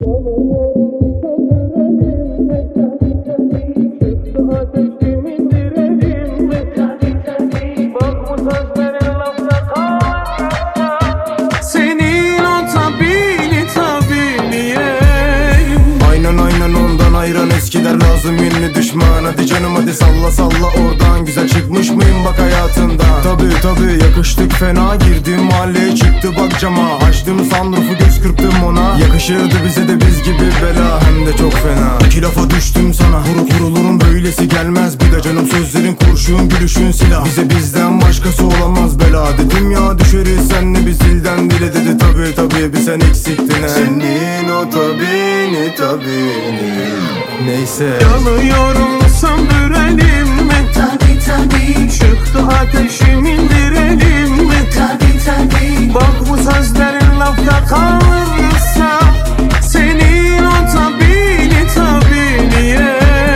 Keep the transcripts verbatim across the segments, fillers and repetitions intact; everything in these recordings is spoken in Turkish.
Senin o tabini tabiliye. Aynen aynen ondan ayran eskiler lazım ünlü düşman. Hadi canım hadi salla salla oradan. Güzel çıkmış mıyım bak hayatından. Tabi tabi yakıştık fena. Girdim mahalleye çıktı bak cama. Açtım sunroofu göz kırptım ona. Yakışırdı bize de biz gibi bela. Hem de çok fena. İki lafa düştüm sana. Vuru vurulurum böylesi gelmez. Bir de canım sözlerin kurşun gülüşün silah. Bize bizden başkası olamaz bela. Dedim ya düşeriz senle biz dilden dile dedi. Tabi tabi bir sen eksiktin he. Senin o tabini tabini. Neyse. Yanıyorum söndürelim mi? Tabi tabi, Çıktı ateşim indirelim mi? tabi tabi, Bak bu sözlerin lafta kalırsa. Senin o tabini tabiliye.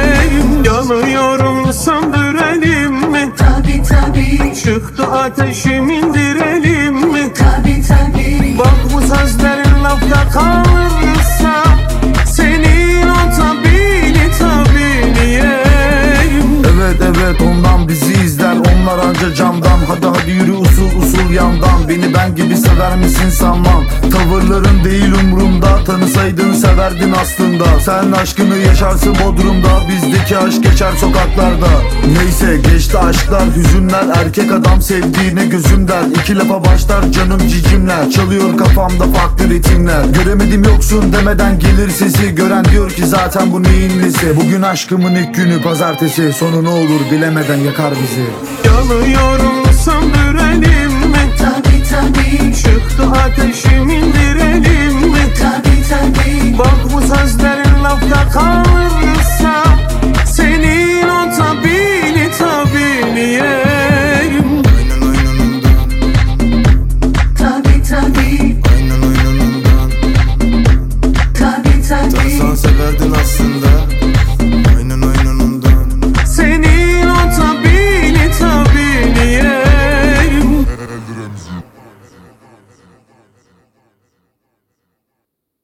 Yanıyorum söndürelim mi? tabi tabi, Çıktı ateşim indirelim mi? tabi tabi, Bak bu sözlerin lafta kalırsa. Senin o tabini tabiliye. Evet evet ondan bizi izler onlar anca camdan. Hadi hadi yürü usul usul yandan. Beni ben gibi sever misin sanmam. Tavırların değil umrumda. Tanısaydın severdin aslında. Sen aşkını yaşarsın Bodrum'da. Bizdeki aşk geçer sokaklarda. Neyse geçti aşklar hüzünler. Erkek adam sevdiğine gözüm der. İki lafa başlar canım cicimler. Çalıyor kafamda farklı ritimler. Göremedim yoksun demeden gelir sesi. Gören diyor ki zaten bu neyin nesi. Bugün aşkımın ilk günü pazartesi. Sonu ne olur bilemeden yakar bizi. Yanıyorum söndürelim mi? tabi tabi, Çıktı ateşim indirelim mi? tabi tabi, Bak